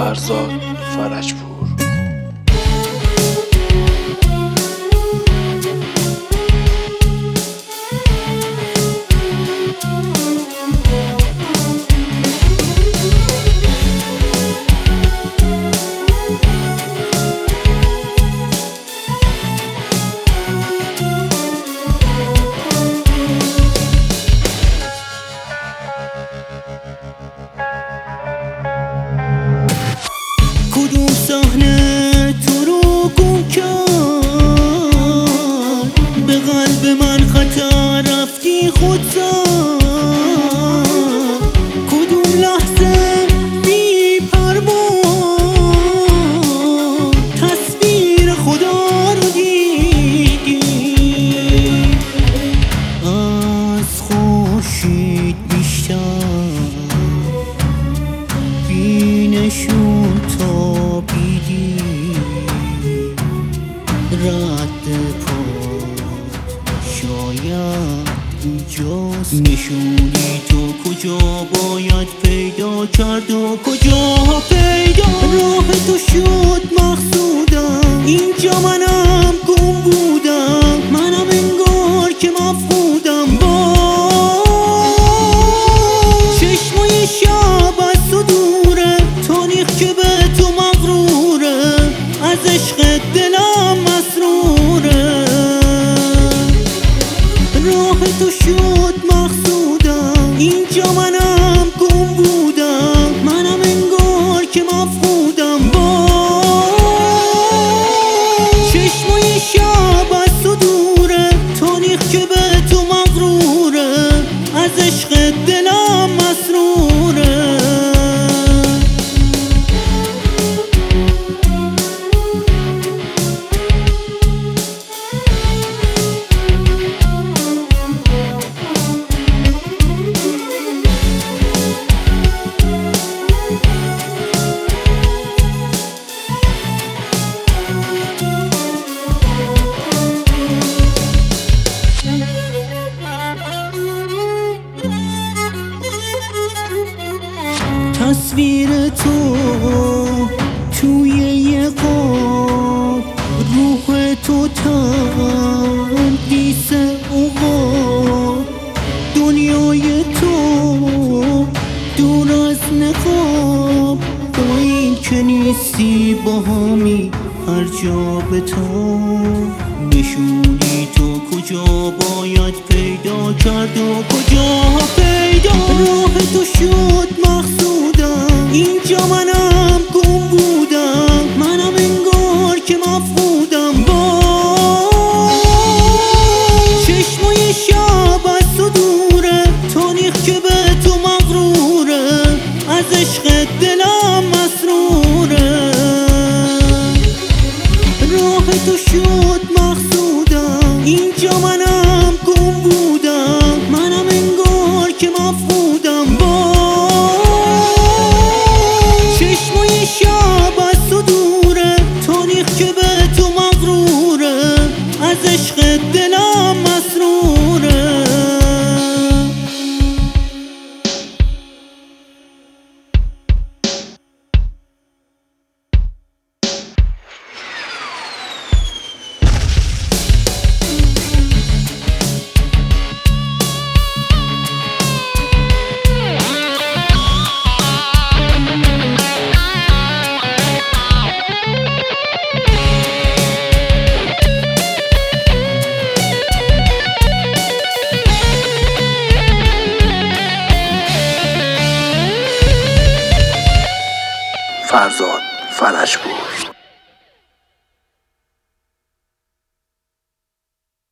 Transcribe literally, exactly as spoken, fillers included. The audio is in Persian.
فرزاد فرجپور. کدوم صحنه تو رو گم کرد، به قلب من خطر رفتی خودزد. کدوم لحظه بی پروا تصویر خدا رو دیدی، از خورشید بیشتر بینشون تابیدی، رد پات شاید اینجاست. نشونی تو کجا باید پیدا کرد و کجا پیدا، راه تو شد مقصودم، اینجا منم گم بودم، منم انگار که مفقودم. با چشمای شب از تو دوره، تاریخ که به تو مغروره، از عشق دلم مسروره. راه تو شد مقصودم، اینجا منم گم بودم، منم انگار که مفقودم. با چشمای شب از تو دوره، تاریخ که به تو مغروره، از عشق دلم مسروره. تصویر تو توی یه قاب، روح تو تندیس عقاب، دنیای تو دور از نقاب. با این که نیستی با همی هر جا به تو، نشونی تو کجا باید پیدا کرد و کجا پیدا. راه تو شد مقصودم، اینجا منم گم بودم، منم انگار که مفقودم. با چشمای شب از تو دوره، تاریخ که به تو مغروره، از عشق دلم مسروره. راه تو شد مقصودم، اینجا منم گم بودم، منم انگار که مفقودم. با چشمای شب از تو دوره، تاریخ که به تو مغروره، از عشق دلم مسروره. فرزاد فرجپور.